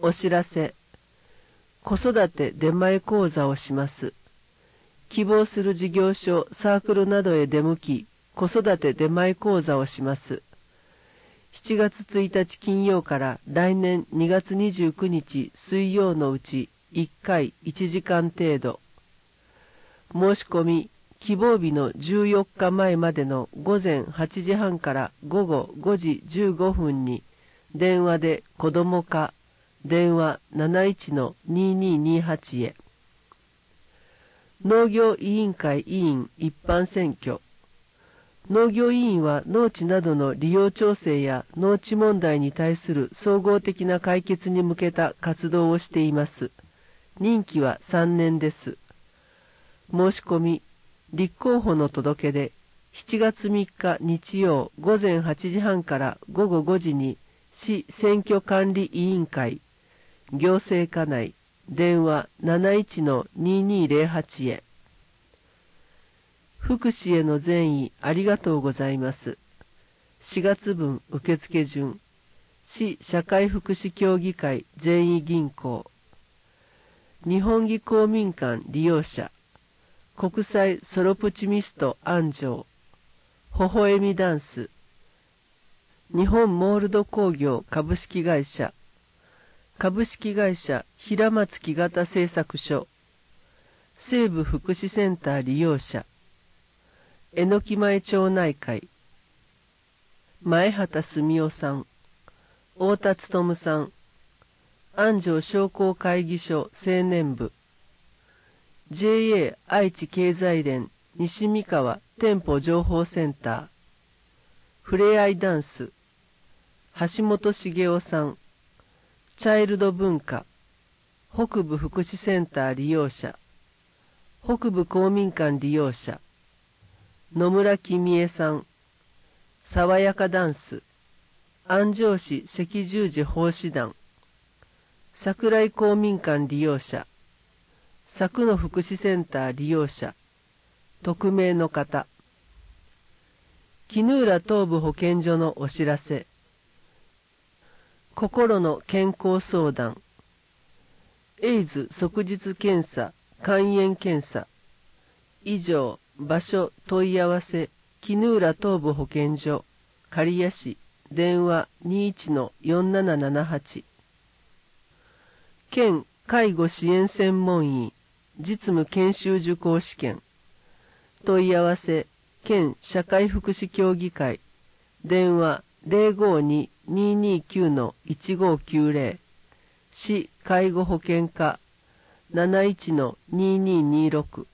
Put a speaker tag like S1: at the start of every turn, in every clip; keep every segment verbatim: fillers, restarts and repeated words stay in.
S1: お知らせ。子育て出前講座をします。希望する事業所、サークルなどへ出向き、子育て出前講座をします。しちがつついたち金曜から来年にがつにじゅうくにち水曜のうちいっかいいちじかん程度。申し込み、希望日のじゅうよっかまえまでのごぜんはちじはんからごごごじじゅうごふんに電話で子ども課電話 なないちのにーにーにーはち へ。農業委員会委員一般選挙。農業委員は農地などの利用調整や農地問題に対する総合的な解決に向けた活動をしています。任期はさんねんです。申し込み、立候補の届け出、しちがつみっか日曜ごぜんはちじはんからごごごじに市選挙管理委員会、行政課内、電話 なないちのにーにーぜろはち へ。福祉への善意ありがとうございます。しがつぶん受付順。市社会福祉協議会善意銀行。日本技公民館利用者。国際ソロプチミスト安城。微笑みダンス。日本モールド工業株式会社。株式会社平松木型製作所。西部福祉センター利用者。えのき前町内会。前畑澄夫さん。太田勉さん。安城商工会議所青年部。ジェーエー 愛知経済連西三河店舗情報センター。ふれあいダンス。橋本茂夫さん。チャイルド文化。北部福祉センター利用者。北部公民館利用者。野村君江さん。爽やかダンス。安城市赤十字奉仕団。桜井公民館利用者。佐久野福祉センター利用者。匿名の方。絹浦東部保健所のお知らせ。心の健康相談。エイズ即日検査、肝炎検査。以上、場所問い合わせ、絹浦東部保健所、刈谷市、電話 にーいちのよんななななはち。県介護支援専門員、実務研修受講試験。問い合わせ、県社会福祉協議会、電話 ゼロごに にーにーきゅうのいちごきゅうぜろ。市介護保険課 なないちのにーにーにーろく。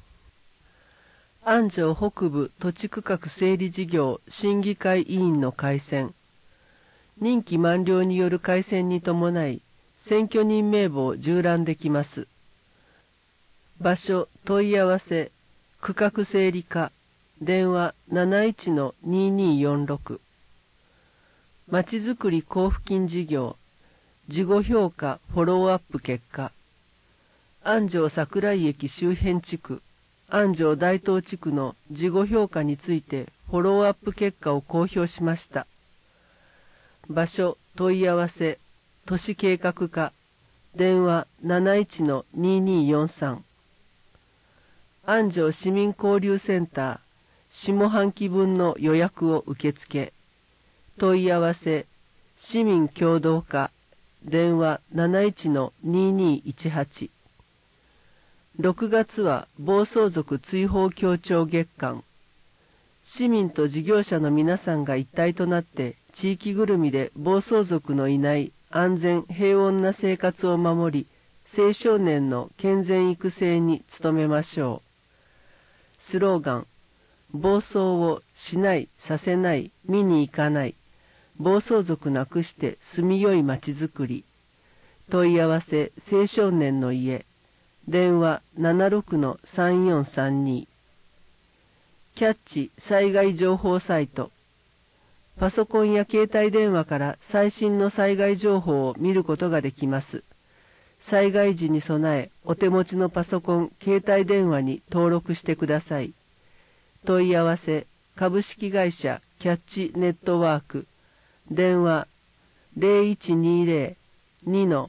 S1: 安城北部土地区画整理事業審議会委員の改選。任期満了による改選に伴い、選挙人名簿を縦覧できます。場所問い合わせ、区画整理課、電話 なないちのにーにーよんろく。まちづくり交付金事業、事後評価フォローアップ結果。安城桜井駅周辺地区、安城大東地区の事後評価についてフォローアップ結果を公表しました。場所問い合わせ、都市計画課、電話 なないちのにーにーよんさん。安城市民交流センター、下半期分の予約を受付。問い合わせ、市民協同課、電話 なないちのにーにーいちはち。ろくがつは暴走族追放協調月間。市民と事業者の皆さんが一体となって地域ぐるみで暴走族のいない安全平穏な生活を守り、青少年の健全育成に努めましょう。スローガン、暴走をしない、させない、見に行かない。暴走族なくして住みよいまちづくり。問い合わせ青少年の家。電話 ななろくのさんよんさんに。キャッチ災害情報サイト。パソコンや携帯電話から最新の災害情報を見ることができます。災害時に備え、お手持ちのパソコン、携帯電話に登録してください。問い合わせ、株式会社キャッチネットワーク。電話 ゼロいちにーぜろ にの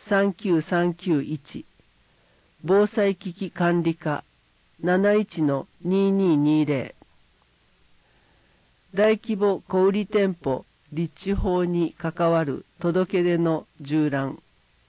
S1: さんきゅうさんきゅういち、防災機器管理課 なないちのにににぜろ、大規模小売店舗立地法に関わる届け出の従覧。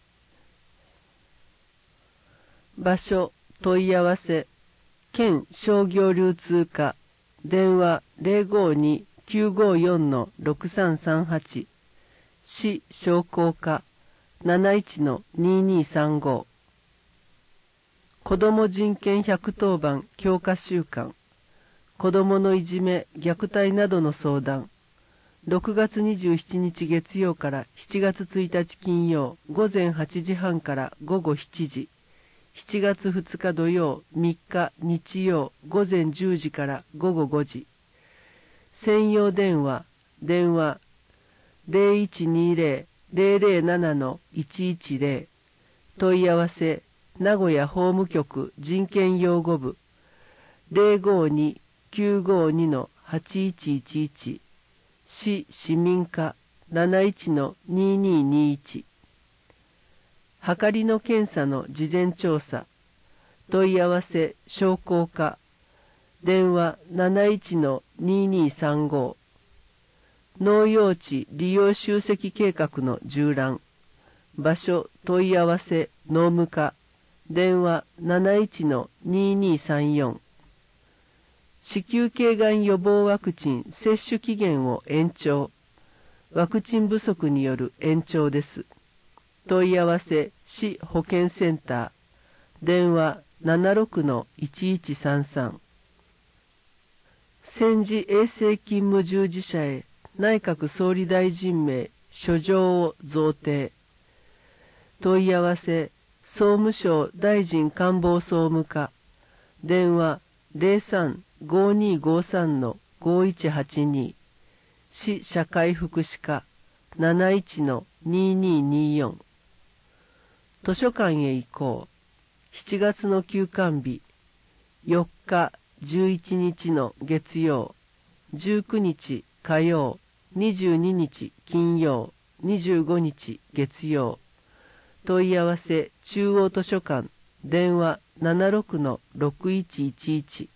S1: 場所、問い合わせ、県商業流通課、電話 ゼロごに きゅうごよん ろくさんさんはち、市商工課 なないちのににさんご、子ども人権百当番強化週間、子どものいじめ、虐待などの相談、ろくがつにじゅうしちにち月曜からしちがつついたち金曜、午前はちじはんから午後しちじ、しちがつふつか土曜、みっか日曜、午前じゅうじから午後ごじ。専用電話、電話 ゼロいちにゼロ ゼロゼロななのいちいちゼロ、問い合わせ、名古屋法務局人権擁護部 ゼロごに きゅうごに はちいちいちいち、市市民課 なないちのにににいち、はかりの検査の事前調査、問い合わせ商工課、電話 なないちのににさんご、農用地利用集積計画の従覧、場所問い合わせ農務課、電話 なないちのににさんよん、子宮頸がん予防ワクチン接種期限を延長、ワクチン不足による延長です。問い合わせ市保健センター、電話 ななろくのいちいちさんさん、戦時衛生勤務従事者へ内閣総理大臣名書状を贈呈、問い合わせ総務省大臣官房総務課、電話 ゼロさん ごにごさんのごいちはちに、市社会福祉課 なないちのににによん、図書館へ行こう、しちがつの休館日、よっかじゅういちにちの月曜、じゅうくにち火曜、にじゅうににち金曜、にじゅうごにち月曜、問い合わせ中央図書館、電話 ななろくのろくいちいちいち、